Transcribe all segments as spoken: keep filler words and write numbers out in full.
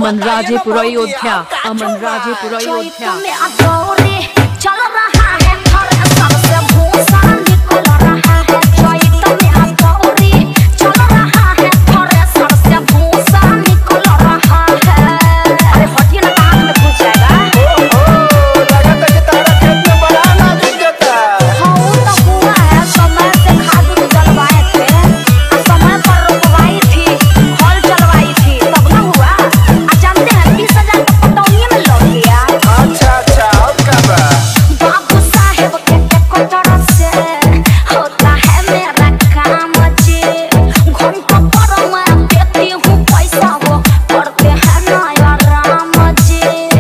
अमन राजेपुर अयोध्या, अमन राजेपुर अयोध्या। चल रहा है सबसे भूसा निकल रहा है चैत में अतौरी चल रहा है सबसे भूसा निकल रहा है। अरे हटिए ना कहाँ में घुस जाएगा। लगा कि तारा खेत में बड़ा अनाज उग जाता। हाँ तो हुआ है समय से खाद भी डलवाए थे समय पर रोपवाई थी हल चलवाई थी तब ना हुआ। आप जानते हैं बीस हजार का पटौनिया में लग गया। अच्छा अच्छा अब क्या बा? बाबू साहेब के कोटरा से होता है मेरा काम जी घंटों पर मैं देती हूँ पैसा वो पढ़ते हैं नया राम जी।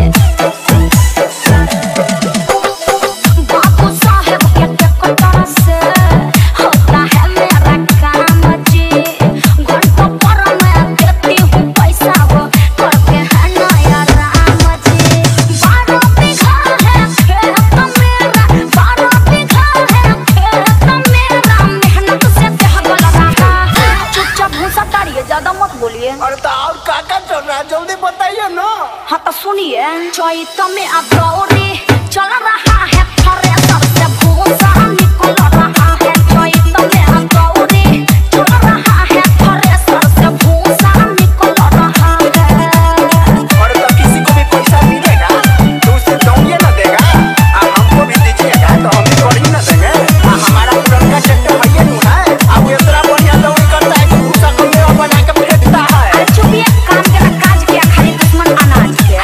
बाबू साहेब के कोटरा से होता है मेरा काम जी घंटों पर मैं देती हूँ पैसा वो पढ़ते हैं नया राम जी। बारह बीघा है खेत मेरा बारह बीघा है खेत मेरा मेहनत से देह गल रहा है। चुपचाप भूसा ताड़िए ज्यादा मत बोलिए। अरे तो और का का चल रहा है जल्दी बताइए ना। हाँ तो सुनिए चैत में अतौरी चल रहा है थ्रेसर से भूसा निकल रहा है चैत में अतौरी चल रहा है थ्रेसर से भूसा निकल रहा है। और तो किसी को भी पैसा मिलेगा तो उसे दौड़िए ना देगा। आप हमको भी दीजिएगा तो हम भी दौड़ी ना देंगे। आ, हमारा पुरनका ट्रैक्टर भैया नहीं है अब ये इतना बढ़िया दौड़ी करता है कि भूसा को मेवा बना के फेंकता है। अरे चुपिए काम के ना काज किया खाली दुश्मन अनाज के।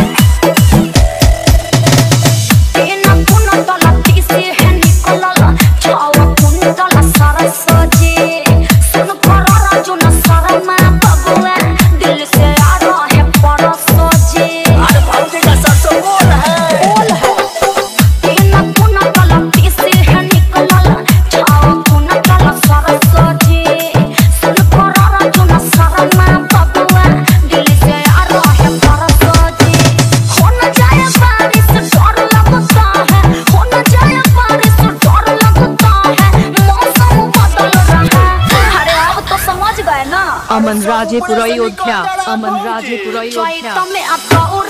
तीन कुंटल तीसी है निकलल छह कुंटल सरस जी सुन कर राजू न शर्मा बबुआ दिल से आ रहे परस जी। अरे भौजी का सरसों बोल है बोल है तीन कुंटल तीसी है निकलल छह कुंटल सरस जी सुन कर राजू न शर्मा बबुआ दिल से आ रहे परस जी। हो न जाए बारिश डर लगता है हो न जाए बारिश डर लगता है मौसम बदल रहा है। अरे अब तो समझ गए ना। अमन राजेपुर अयोध्या, अमन राजेपुर अयोध्या। चैत में अतौरी